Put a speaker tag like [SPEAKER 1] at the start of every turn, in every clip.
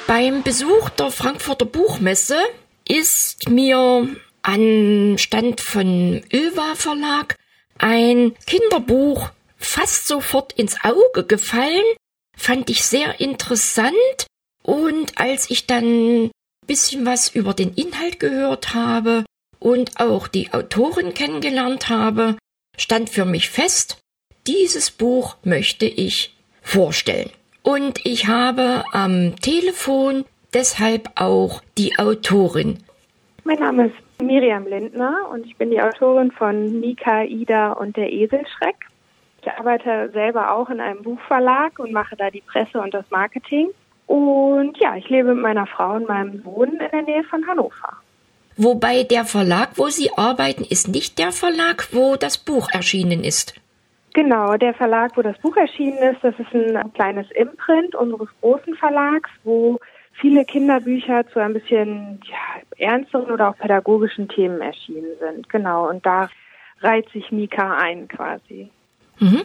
[SPEAKER 1] Beim Besuch der Frankfurter Buchmesse ist mir anstand von Ylva Verlag ein Kinderbuch fast sofort ins Auge gefallen, fand ich sehr interessant. Und als ich dann ein bisschen was über den Inhalt gehört habe und auch die Autorin kennengelernt habe, stand für mich fest, dieses Buch möchte ich vorstellen. Und ich habe am Telefon deshalb auch die Autorin.
[SPEAKER 2] Mein Name ist Miriam Lindner und ich bin die Autorin von Mika, Ida und der Eselschreck. Ich arbeite selber auch in einem Buchverlag und mache da die Presse und das Marketing. Und ja, ich lebe mit meiner Frau und meinem Sohn in der Nähe von Hannover.
[SPEAKER 1] Wobei der Verlag, wo Sie arbeiten, ist nicht der Verlag, wo das Buch erschienen ist.
[SPEAKER 2] Genau, der Verlag, wo das Buch erschienen ist, das ist ein kleines Imprint unseres großen Verlags, wo viele Kinderbücher zu ein bisschen ernsteren oder auch pädagogischen Themen erschienen sind. Genau, und da reiht sich Mika ein quasi.
[SPEAKER 1] Mhm.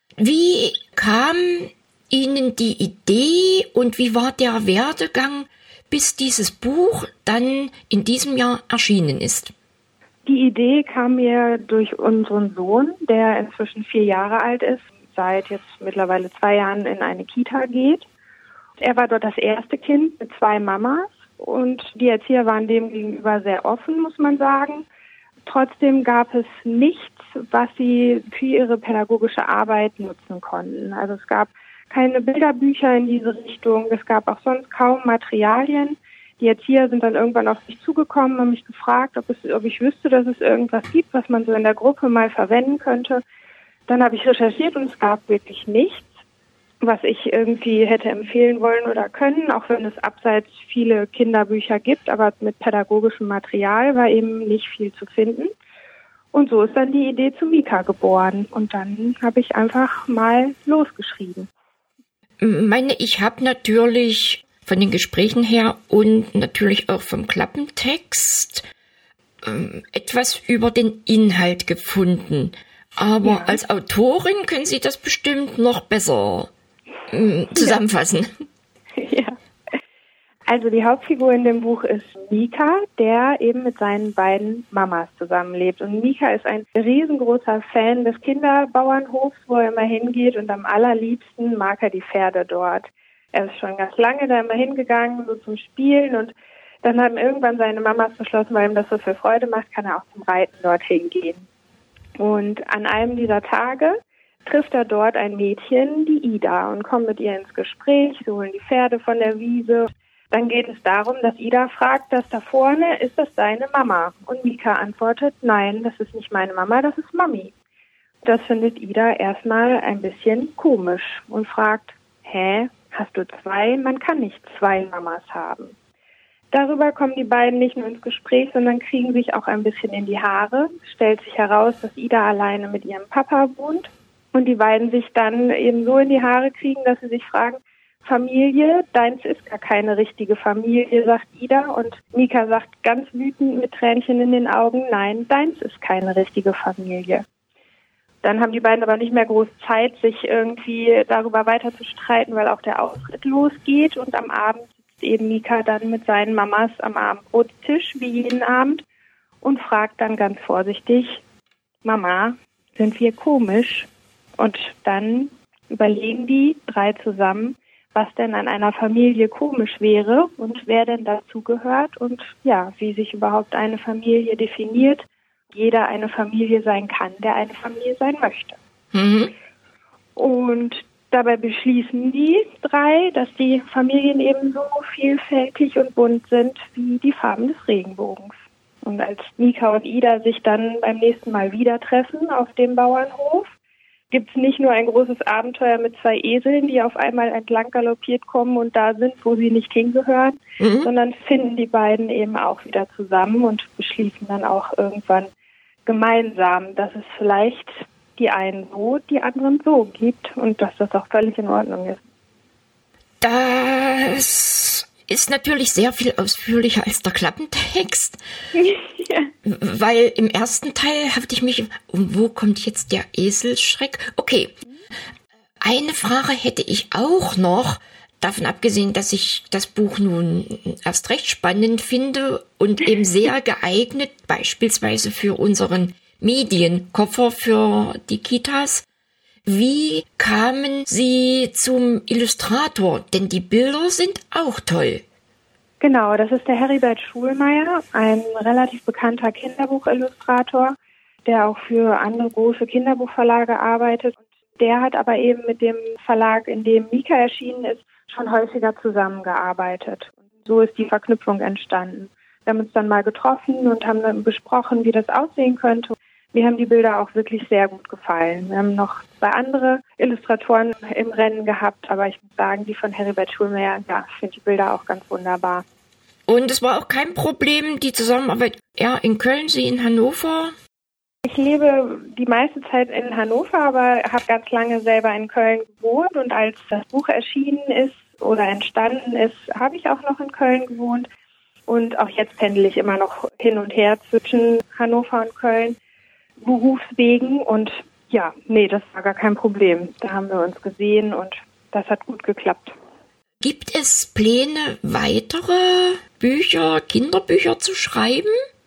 [SPEAKER 1] Wie kam Ihnen die Idee und wie war der Werdegang, bis dieses Buch dann in diesem Jahr erschienen ist?
[SPEAKER 2] Die Idee kam mir durch unseren Sohn, der inzwischen 4 Jahre alt ist, seit jetzt mittlerweile 2 Jahren in eine Kita geht. Er war dort das erste Kind mit 2 Mamas und die Erzieher waren dem gegenüber sehr offen, muss man sagen. Trotzdem gab es nichts, was sie für ihre pädagogische Arbeit nutzen konnten. Also es gab keine Bilderbücher in diese Richtung, es gab auch sonst kaum Materialien. Die Erzieher sind dann irgendwann auf mich zugekommen, haben mich gefragt, ob ich wüsste, dass es irgendwas gibt, was man so in der Gruppe mal verwenden könnte. Dann habe ich recherchiert und es gab wirklich nichts, was ich irgendwie hätte empfehlen wollen oder können, auch wenn es abseits viele Kinderbücher gibt, aber mit pädagogischem Material war eben nicht viel zu finden. Und so ist dann die Idee zu Mika geboren und dann habe ich einfach mal losgeschrieben.
[SPEAKER 1] Ich habe natürlich von den Gesprächen her und natürlich auch vom Klappentext etwas über den Inhalt gefunden. Aber als Autorin können Sie das bestimmt noch besser zusammenfassen.
[SPEAKER 2] Ja. Also die Hauptfigur in dem Buch ist Mika, der eben mit seinen beiden Mamas zusammenlebt. Und Mika ist ein riesengroßer Fan des Kinderbauernhofs, wo er immer hingeht und am allerliebsten mag er die Pferde dort. Er ist schon ganz lange da immer hingegangen, so zum Spielen und dann haben irgendwann seine Mamas beschlossen, weil ihm das so viel Freude macht, kann er auch zum Reiten dorthin gehen. Und an einem dieser Tage trifft er dort ein Mädchen, die Ida, und kommt mit ihr ins Gespräch, sie holen die Pferde von der Wiese. Dann geht es darum, dass Ida fragt, das da vorne, ist das deine Mama? Und Mika antwortet, nein, das ist nicht meine Mama, das ist Mami. Das findet Ida erstmal ein bisschen komisch und fragt, hast du 2? Man kann nicht 2 Mamas haben. Darüber kommen die beiden nicht nur ins Gespräch, sondern kriegen sich auch ein bisschen in die Haare. Es stellt sich heraus, dass Ida alleine mit ihrem Papa wohnt und die beiden sich dann eben so in die Haare kriegen, dass sie sich fragen, Familie, deins ist gar keine richtige Familie, sagt Ida. Und Mika sagt ganz wütend mit Tränchen in den Augen, nein, deins ist keine richtige Familie. Dann haben die beiden aber nicht mehr groß Zeit, sich irgendwie darüber weiter zu streiten, weil auch der Ausritt losgeht. Und am Abend sitzt eben Mika dann mit seinen Mamas am Abendbrottisch, wie jeden Abend, und fragt dann ganz vorsichtig, Mama, sind wir komisch? Und dann überlegen die 3 zusammen, was denn an einer Familie komisch wäre und wer denn dazugehört und ja, wie sich überhaupt eine Familie definiert. Jeder eine Familie sein kann, der eine Familie sein möchte. Mhm. Und dabei beschließen die 3, dass die Familien eben so vielfältig und bunt sind wie die Farben des Regenbogens. Und als Mika und Ida sich dann beim nächsten Mal wieder treffen auf dem Bauernhof, gibt es nicht nur ein großes Abenteuer mit 2 Eseln, die auf einmal entlang galoppiert kommen und da sind, wo sie nicht hingehören, sondern finden die beiden eben auch wieder zusammen und beschließen dann auch irgendwann gemeinsam, dass es vielleicht die einen so, die anderen so gibt und dass das auch völlig in Ordnung ist.
[SPEAKER 1] Das ist natürlich sehr viel ausführlicher als der Klappentext, weil im ersten Teil habe ich mich, wo kommt jetzt der Eselschreck? Okay, eine Frage hätte ich auch noch, Davon abgesehen, dass ich das Buch nun erst recht spannend finde und eben sehr geeignet, beispielsweise für unseren Medienkoffer für die Kitas. Wie kamen Sie zum Illustrator? Denn die Bilder sind auch toll.
[SPEAKER 2] Genau, das ist der Heribert Schulmeier, ein relativ bekannter Kinderbuchillustrator, der auch für andere große Kinderbuchverlage arbeitet. Der hat aber eben mit dem Verlag, in dem Mika erschienen ist, schon häufiger zusammengearbeitet. Und so ist die Verknüpfung entstanden. Wir haben uns dann mal getroffen und haben dann besprochen, wie das aussehen könnte. Mir haben die Bilder auch wirklich sehr gut gefallen. Wir haben noch 2 andere Illustratoren im Rennen gehabt, aber ich muss sagen, die von Heribert Schulmeier, ja, ich finde die Bilder auch ganz wunderbar.
[SPEAKER 1] Und es war auch kein Problem, die Zusammenarbeit, er in Köln, Sie in Hannover?
[SPEAKER 2] Ich lebe die meiste Zeit in Hannover, aber habe ganz lange selber in Köln gewohnt. Und als das Buch erschienen ist oder entstanden ist, habe ich auch noch in Köln gewohnt. Und auch jetzt pendle ich immer noch hin und her zwischen Hannover und Köln, berufswegen. Und ja, nee, das war gar kein Problem. Da haben wir uns gesehen und das hat gut geklappt.
[SPEAKER 1] Gibt es Pläne, weitere Bücher, Kinderbücher zu schreiben?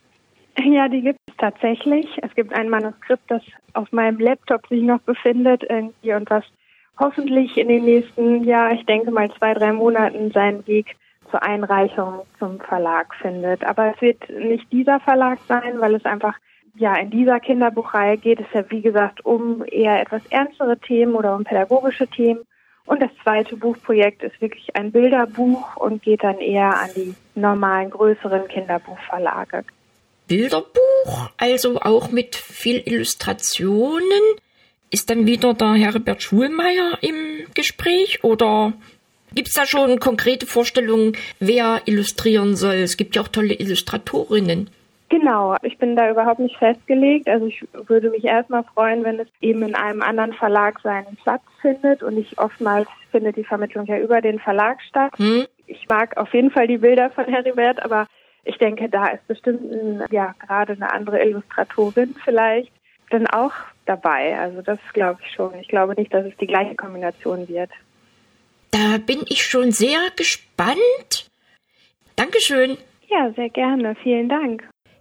[SPEAKER 2] Ja, die gibt es tatsächlich. Es gibt ein Manuskript, das auf meinem Laptop sich noch befindet irgendwie und was hoffentlich in den nächsten, ich denke mal 2-3 Monaten seinen Weg zur Einreichung zum Verlag findet. Aber es wird nicht dieser Verlag sein, weil es einfach, in dieser Kinderbuchreihe geht es ja, wie gesagt, um eher etwas ernstere Themen oder um pädagogische Themen. Und das zweite Buchprojekt ist wirklich ein Bilderbuch und geht dann eher an die normalen, größeren Kinderbuchverlage.
[SPEAKER 1] Bilderbuch, also auch mit viel Illustrationen. Ist dann wieder der Heribert Schulmeier im Gespräch oder gibt es da schon konkrete Vorstellungen, wer illustrieren soll? Es gibt ja auch tolle Illustratorinnen.
[SPEAKER 2] Genau, ich bin da überhaupt nicht festgelegt. Also ich würde mich erstmal freuen, wenn es eben in einem anderen Verlag seinen Platz findet und oftmals findet die Vermittlung ja über den Verlag statt. Ich mag auf jeden Fall die Bilder von Heribert, aber ich denke, da ist bestimmt gerade eine andere Illustratorin vielleicht dann auch dabei. Also das glaube ich schon. Ich glaube nicht, dass es die gleiche Kombination wird.
[SPEAKER 1] Da bin ich schon sehr gespannt. Dankeschön.
[SPEAKER 2] Ja, sehr gerne. Vielen Dank.